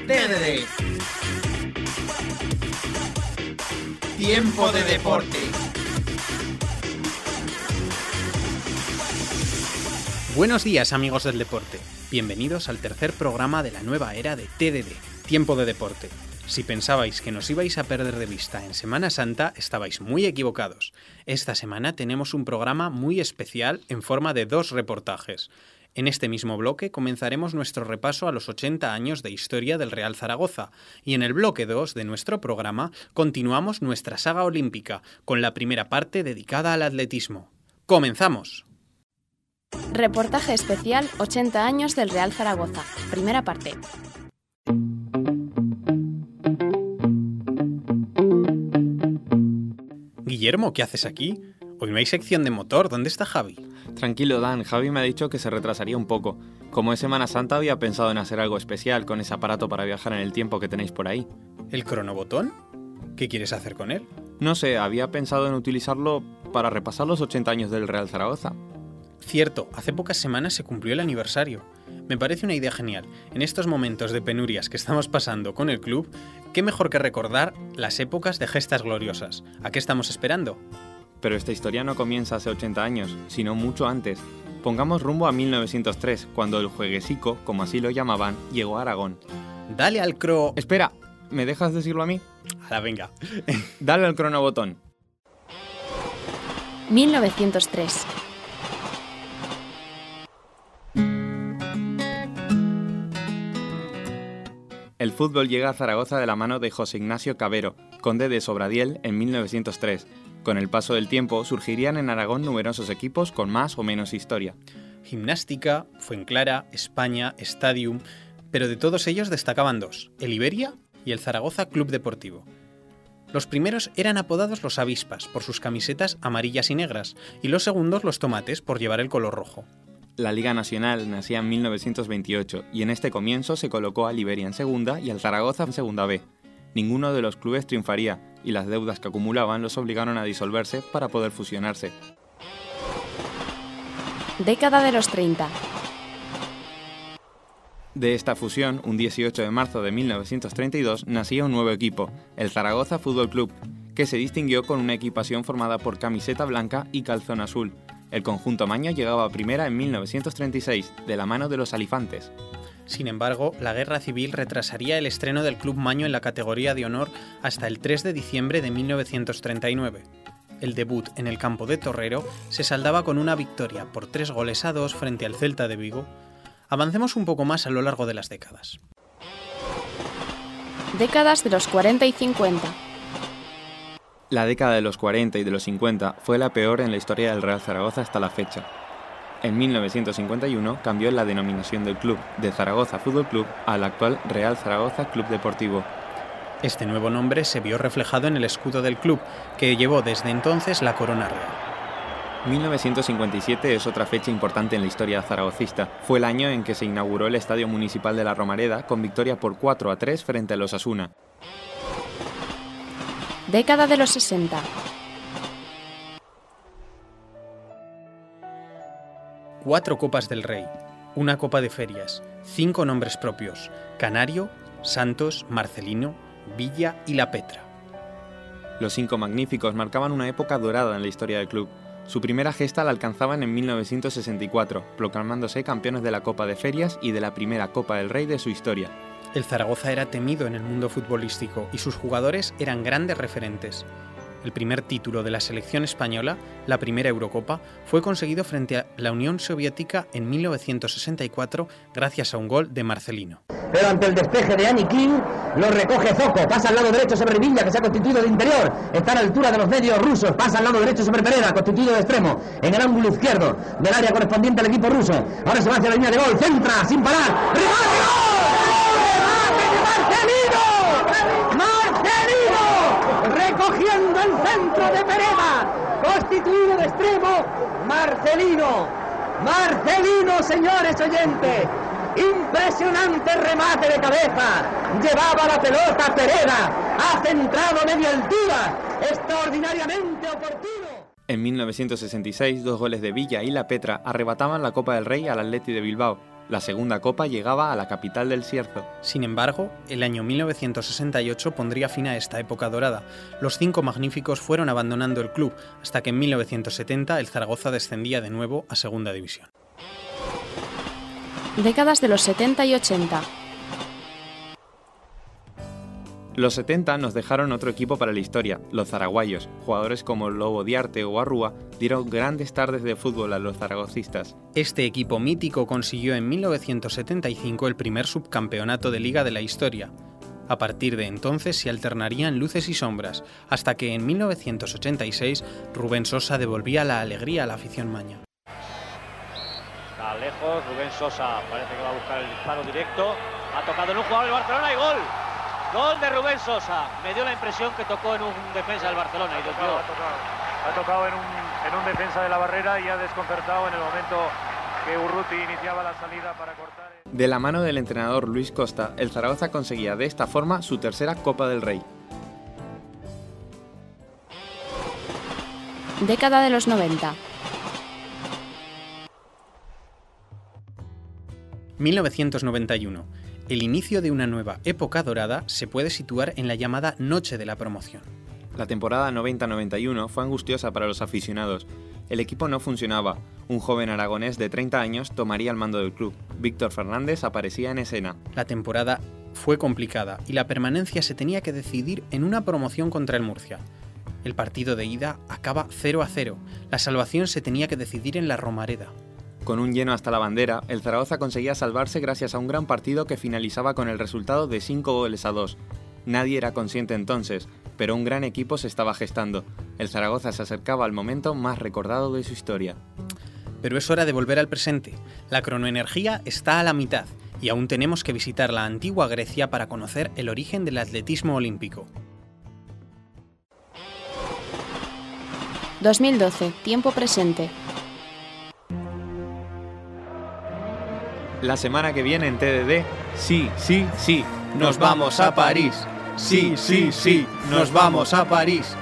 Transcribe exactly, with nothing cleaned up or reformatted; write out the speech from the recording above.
T D D. Tiempo de deporte. Buenos días, amigos del deporte. Bienvenidos al tercer programa de la nueva era de T D D, Tiempo de Deporte. Si pensabais que nos ibais a perder de vista en Semana Santa, estabais muy equivocados. Esta semana tenemos un programa muy especial en forma de dos reportajes. En este mismo bloque comenzaremos nuestro repaso a los ochenta años de historia del Real Zaragoza y en el bloque dos de nuestro programa continuamos nuestra saga olímpica con la primera parte dedicada al atletismo. ¡Comenzamos! Reportaje especial ochenta años del Real Zaragoza. Primera parte. Guillermo, ¿qué haces aquí? Hoy no hay sección de motor. ¿Dónde está Javi? Tranquilo, Dan. Javi me ha dicho que se retrasaría un poco. Como es Semana Santa, había pensado en hacer algo especial con ese aparato para viajar en el tiempo que tenéis por ahí. ¿El cronobotón? ¿Qué quieres hacer con él? No sé, había pensado en utilizarlo para repasar los ochenta años del Real Zaragoza. Cierto, hace pocas semanas se cumplió el aniversario. Me parece una idea genial. En estos momentos de penurias que estamos pasando con el club, qué mejor que recordar las épocas de gestas gloriosas. ¿A qué estamos esperando? Pero esta historia no comienza hace ochenta años, sino mucho antes. Pongamos rumbo a mil novecientos tres, cuando el jueguesico, como así lo llamaban, llegó a Aragón. Dale al cro... Espera, ¿me dejas decirlo a mí? Ahora venga. Dale al cronobotón. mil novecientos tres. El fútbol llega a Zaragoza de la mano de José Ignacio Cabero, conde de Sobradiel, en mil novecientos tres. Con el paso del tiempo surgirían en Aragón numerosos equipos con más o menos historia. Gimnástica, Fuenclara, España, Stadium... Pero de todos ellos destacaban dos, el Iberia y el Zaragoza Club Deportivo. Los primeros eran apodados los avispas por sus camisetas amarillas y negras, y los segundos los tomates por llevar el color rojo. La Liga Nacional nacía en mil novecientos veintiocho y en este comienzo se colocó al Iberia en segunda y al Zaragoza en segunda B. Ninguno de los clubes triunfaría y las deudas que acumulaban los obligaron a disolverse para poder fusionarse. Década de los treinta. De esta fusión, un dieciocho de marzo de mil novecientos treinta y dos, nacía un nuevo equipo, el Zaragoza Fútbol Club, que se distinguió con una equipación formada por camiseta blanca y calzón azul. El conjunto maño llegaba a primera en mil novecientos treinta y seis, de la mano de los Alifantes. Sin embargo, la guerra civil retrasaría el estreno del Club Maño en la categoría de honor hasta el tres de diciembre de mil novecientos treinta y nueve. El debut en el campo de Torrero se saldaba con una victoria por tres goles a dos frente al Celta de Vigo. Avancemos un poco más a lo largo de las décadas. Décadas de los cuarenta y cincuenta. La década de los cuarenta y de los cincuenta fue la peor en la historia del Real Zaragoza hasta la fecha. En mil novecientos cincuenta y uno cambió la denominación del club de Zaragoza Fútbol Club al actual Real Zaragoza Club Deportivo. Este nuevo nombre se vio reflejado en el escudo del club, que llevó desde entonces la corona real. mil novecientos cincuenta y siete es otra fecha importante en la historia zaragocista. Fue el año en que se inauguró el Estadio Municipal de la Romareda con victoria por cuatro a tres frente a los Osasuna. Década de los sesenta. Cuatro Copas del Rey, una Copa de Ferias, cinco nombres propios, Canario, Santos, Marcelino, Villa y La Petra. Los cinco magníficos marcaban una época dorada en la historia del club. Su primera gesta la alcanzaban en mil novecientos sesenta y cuatro, proclamándose campeones de la Copa de Ferias y de la primera Copa del Rey de su historia. El Zaragoza era temido en el mundo futbolístico y sus jugadores eran grandes referentes. El primer título de la selección española, la primera Eurocopa, fue conseguido frente a la Unión Soviética en mil novecientos sesenta y cuatro gracias a un gol de Marcelino. Pero ante el despeje de Anikin, lo recoge Zoco, pasa al lado derecho sobre Villa, que se ha constituido de interior, está a la altura de los medios rusos, pasa al lado derecho sobre Pereira, constituido de extremo, en el ángulo izquierdo del área correspondiente al equipo ruso. Ahora se va hacia la línea de gol, centra, sin parar, ¡remate, gol! ¡Remate de Marcelino! ¡Marcelino! Recogiendo el centro de Pereira, constituido de extremo, Marcelino. Marcelino, señores oyentes. Impresionante remate de cabeza, llevaba la pelota Pereira, ha centrado a media altura, extraordinariamente oportuno. En mil novecientos sesenta y seis, dos goles de Villa y La Petra arrebataban la Copa del Rey al Atleti de Bilbao. La segunda copa llegaba a la capital del Bierzo. Sin embargo, el año mil novecientos sesenta y ocho pondría fin a esta época dorada. Los cinco magníficos fueron abandonando el club, hasta que en mil novecientos setenta el Zaragoza descendía de nuevo a Segunda División. Décadas de los setenta y ochenta. Los setenta nos dejaron otro equipo para la historia, los zaraguayos. Jugadores como Lobo Diarte o Arrúa dieron grandes tardes de fútbol a los zaragocistas. Este equipo mítico consiguió en mil novecientos setenta y cinco el primer subcampeonato de liga de la historia. A partir de entonces se alternarían luces y sombras, hasta que en mil novecientos ochenta y seis Rubén Sosa devolvía la alegría a la afición maña. Está lejos, Rubén Sosa parece que va a buscar el disparo directo. Ha tocado en un jugador del Barcelona y gol. Gol de Rubén Sosa. Me dio la impresión que tocó en un defensa del Barcelona y desvió. Ha tocado, ha tocado en, un, en un defensa de la barrera y ha desconcertado en el momento que Urruti iniciaba la salida para cortar. De la mano del entrenador Luis Costa, el Zaragoza conseguía de esta forma su tercera Copa del Rey. Década de los noventa. mil novecientos noventa y uno. El inicio de una nueva época dorada se puede situar en la llamada Noche de la Promoción. La temporada noventa noventa y uno fue angustiosa para los aficionados. El equipo no funcionaba. Un joven aragonés de treinta años tomaría el mando del club. Víctor Fernández aparecía en escena. La temporada fue complicada y la permanencia se tenía que decidir en una promoción contra el Murcia. El partido de ida acaba cero a cero. La salvación se tenía que decidir en la Romareda. Con un lleno hasta la bandera, el Zaragoza conseguía salvarse gracias a un gran partido que finalizaba con el resultado de cinco goles a dos. Nadie era consciente entonces, pero un gran equipo se estaba gestando. El Zaragoza se acercaba al momento más recordado de su historia. Pero es hora de volver al presente. La cronoenergía está a la mitad y aún tenemos que visitar la antigua Grecia para conocer el origen del atletismo olímpico. dos mil doce. Tiempo presente. La semana que viene en T D D, sí, sí, sí, nos vamos a París. Sí, sí, sí, nos vamos a París.